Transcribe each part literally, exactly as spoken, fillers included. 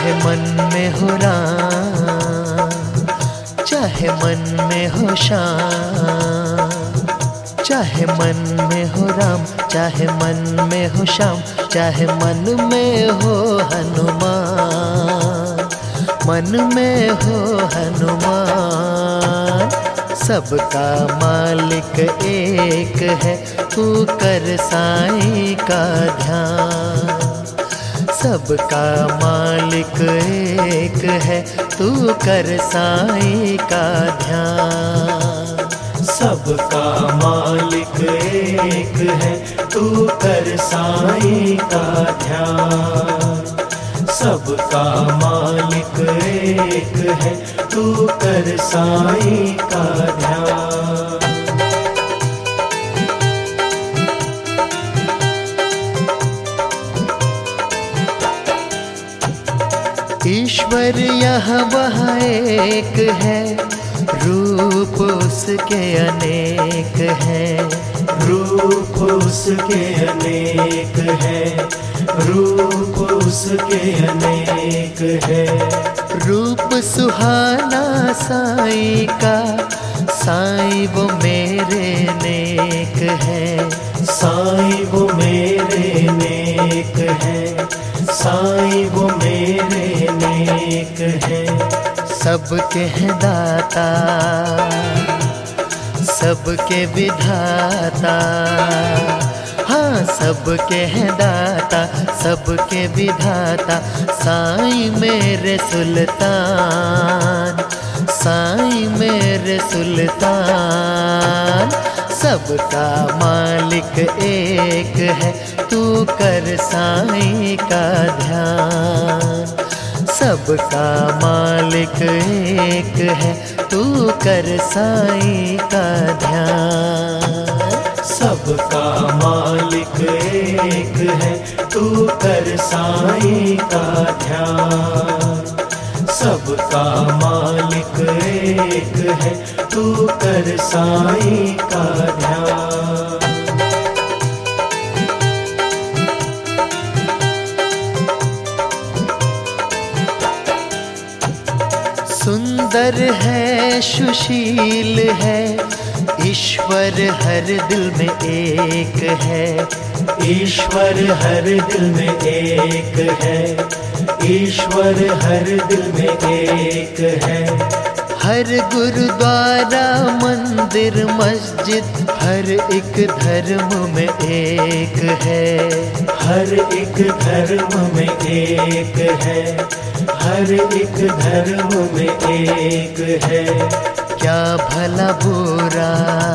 चाहे मन में हो राम, चाहे मन में हो श्याम, चाहे मन में हो राम, चाहे मन में हो श्याम, चाहे मन में हो हनुमान, मन में हो हनुमान। सबका मालिक एक है, तू कर साईं का ध्यान। सबका मालिक एक है, तू कर साईं का ध्यान। सबका मालिक एक है, तू कर साईं का ध्यान। सबका मालिक एक है, तू कर साईं का ध्यान। ईश्वर यहाँ वहाँ एक है, रूप उसके अनेक हैं। रूप उसके अनेक है, रूप उसके अनेक है। रूप सुहाना साईं का, साईं वो मेरे नेक है। साईं वो मेरे नेक है, साईं वो मेरे नेक है। सबके हैं दाता, सबके विधाता, हाँ सबके हैं दाता, सबके विधाता। साईं मेरे सुल्तान, साईं मेरे सुल्तान। सबका मालिक एक है, तू कर साईं का ध्यान। सबका मालिक एक है, तू कर साईं का ध्यान। सबका मालिक एक है, तू कर साईं का ध्यान। सबका मालिक एक है, तू कर साईं का ध्यान। सुंदर है सुशील है, ईश्वर हर दिल में एक है। ईश्वर हर दिल में एक है, ईश्वर हर दिल में एक है। हर गुरुद्वारा मंदिर मस्जिद, हर एक धर्म में एक है। हर एक धर्म में एक है, हर एक धर्म में एक है। क्या भला बुरा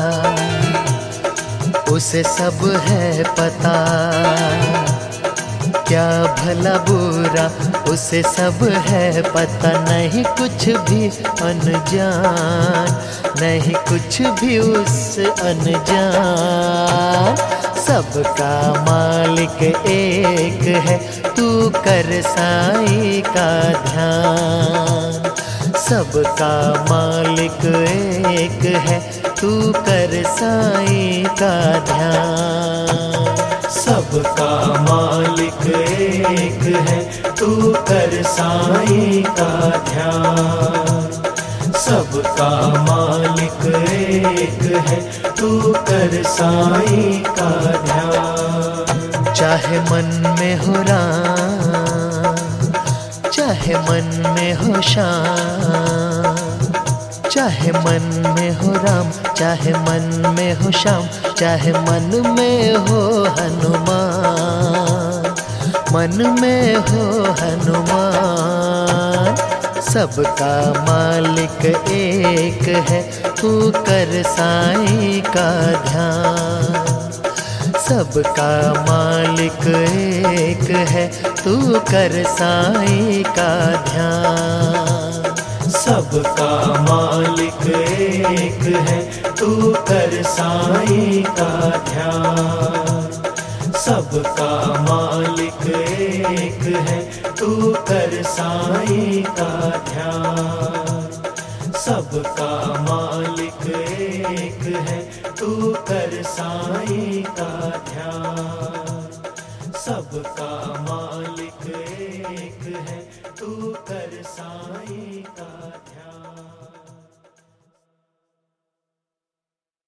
उसे सब है पता, क्या भला बुरा उसे सब है पता। नहीं कुछ भी अनजान, नहीं कुछ भी उससे अनजान। सबका मालिक एक है, तू कर साईं का ध्यान। सबका मालिक एक है, तू कर साईं का ध्यान। सबका मालिक एक है, तू कर साईं का ध्यान। सबका मालिक एक है, तू कर साईं का ध्यान। चाहे मन में हो राम, चाहे मन में हो श्याम, चाहे मन में हो राम, चाहे मन में हो श्याम, चाहे मन में हो हनुमान, मन में हो हनुमान। सबका मालिक एक है, तू कर साईं का ध्यान। सबका मालिक एक है, तू कर साईं का ध्यान। सबका मालिक एक है, तू कर साईं का ध्यान। सबका मालिक एक है, तू कर साईं का ध्यान। सबका मालिक एक है, तू कर साईं का ध्यान। सबका मालिक एक एक है, तू कर साईं का ध्यान।